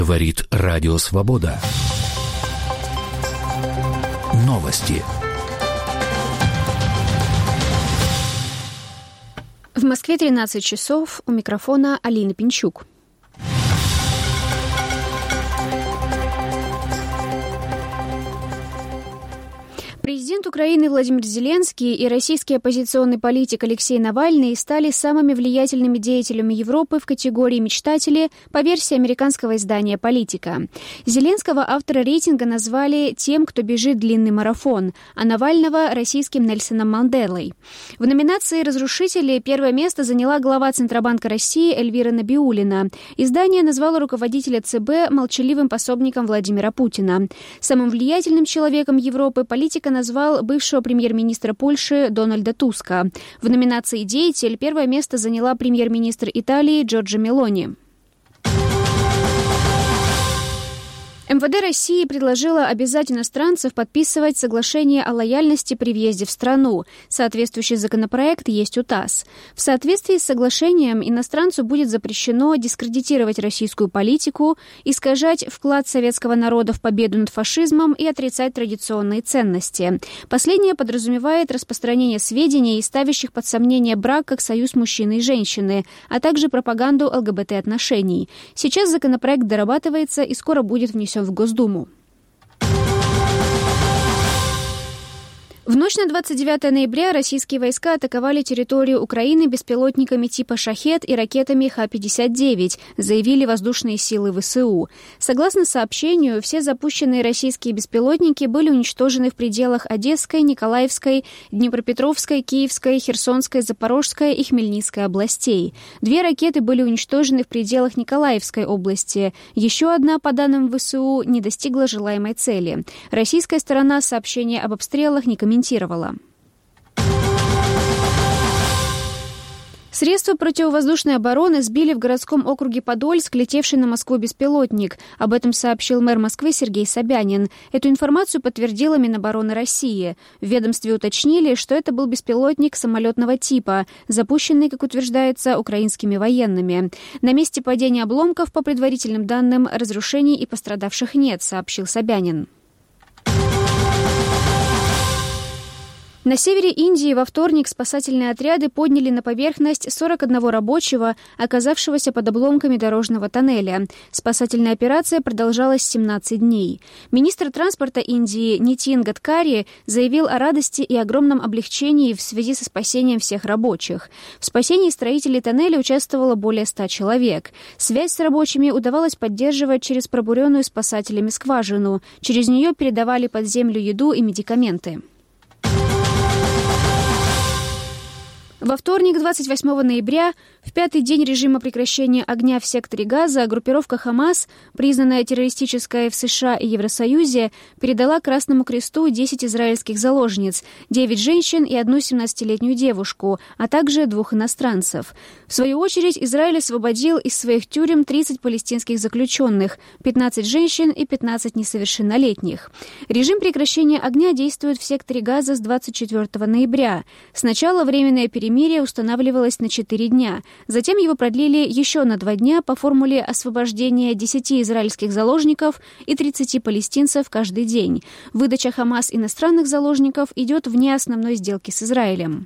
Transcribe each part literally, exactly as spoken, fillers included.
Говорит Радио Свобода. Новости. В Москве тринадцать часов. У микрофона Алина Пинчук. Президент Украины Владимир Зеленский и российский оппозиционный политик Алексей Навальный стали самыми влиятельными деятелями Европы в категории «мечтатели» по версии американского издания «Политика». Зеленского автора рейтинга назвали тем, кто бежит длинный марафон, а Навального – российским Нельсоном Манделой. В номинации «Разрушители» первое место заняла глава Центробанка России Эльвира Набиуллина. Издание назвало руководителя ЦБ молчаливым пособником Владимира Путина. Самым влиятельным человеком Европы политика назвал бывшего премьер-министра Польши Дональда Туска. В номинации «Деятель» первое место заняла премьер-министр Италии Джорджа Мелони. МВД России предложило обязать иностранцев подписывать соглашение о лояльности при въезде в страну. Соответствующий законопроект есть у ТАСС. В соответствии с соглашением иностранцу будет запрещено дискредитировать российскую политику, искажать вклад советского народа в победу над фашизмом и отрицать традиционные ценности. Последнее подразумевает распространение сведений, ставящих под сомнение брак как союз мужчины и женщины, а также пропаганду ЛГБТ-отношений. Сейчас законопроект дорабатывается и скоро будет внесен в Госдуму. В ночь на двадцать девятое ноября российские войска атаковали территорию Украины беспилотниками типа «Шахед» и ракетами Х пятьдесят девять, заявили воздушные силы ВСУ. Согласно сообщению, все запущенные российские беспилотники были уничтожены в пределах Одесской, Николаевской, Днепропетровской, Киевской, Херсонской, Запорожской и Хмельницкой областей. Две ракеты были уничтожены в пределах Николаевской области. Еще одна, по данным ВСУ, не достигла желаемой цели. Российская сторона сообщение об обстрелах не комментировала. Средства противовоздушной обороны сбили в городском округе Подольск летевший на Москву беспилотник. Об этом сообщил мэр Москвы Сергей Собянин. Эту информацию подтвердила Минобороны России. В ведомстве уточнили, что это был беспилотник самолетного типа, запущенный, как утверждается, украинскими военными. На месте падения обломков, по предварительным данным, разрушений и пострадавших нет, сообщил Собянин. На севере Индии во вторник спасательные отряды подняли на поверхность сорок одного рабочего, оказавшегося под обломками дорожного тоннеля. Спасательная операция продолжалась семнадцать дней. Министр транспорта Индии Нитин Гадкари заявил о радости и огромном облегчении в связи со спасением всех рабочих. В спасении строителей тоннеля участвовало более ста человек. Связь с рабочими удавалось поддерживать через пробуренную спасателями скважину. Через нее передавали под землю еду и медикаменты. Во вторник, двадцать восьмого ноября, в пятый день режима прекращения огня в секторе Газа, группировка «Хамас», признанная террористической в США и Евросоюзе, передала Красному Кресту десять израильских заложниц, девять женщин и одну семнадцатилетнюю девушку, а также двух иностранцев. В свою очередь, Израиль освободил из своих тюрем тридцать палестинских заключенных, пятнадцать женщин и пятнадцать несовершеннолетних. Режим прекращения огня действует в секторе Газа с двадцать четвёртого ноября. Сначала временное перемирие Перемирие устанавливалось на четыре дня. Затем его продлили еще на два дня по формуле освобождения десяти израильских заложников и тридцати палестинцев каждый день. Выдача Хамас иностранных заложников идет вне основной сделки с Израилем.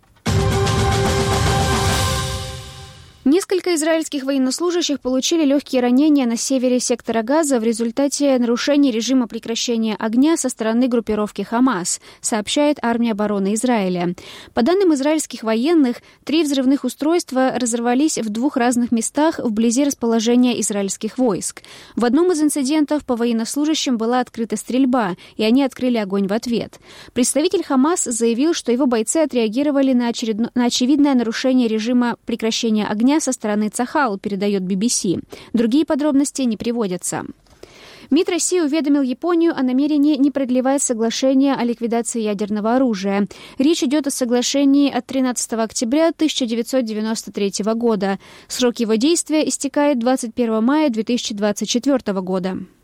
Несколько израильских военнослужащих получили легкие ранения на севере сектора Газа в результате нарушений режима прекращения огня со стороны группировки «Хамас», сообщает Армия обороны Израиля. По данным израильских военных, три взрывных устройства разорвались в двух разных местах вблизи расположения израильских войск. В одном из инцидентов по военнослужащим была открыта стрельба, и они открыли огонь в ответ. Представитель «Хамас» заявил, что его бойцы отреагировали на, очередно... на очевидное нарушение режима прекращения огня со стороны Цахал, передает би би си. Другие подробности не приводятся. МИД России уведомил Японию о намерении не продлевать соглашение о ликвидации ядерного оружия. Речь идет о соглашении от тринадцатого октября тысяча девятьсот девяносто третьего года. Срок его действия истекает двадцать первого мая две тысячи двадцать четвёртого года.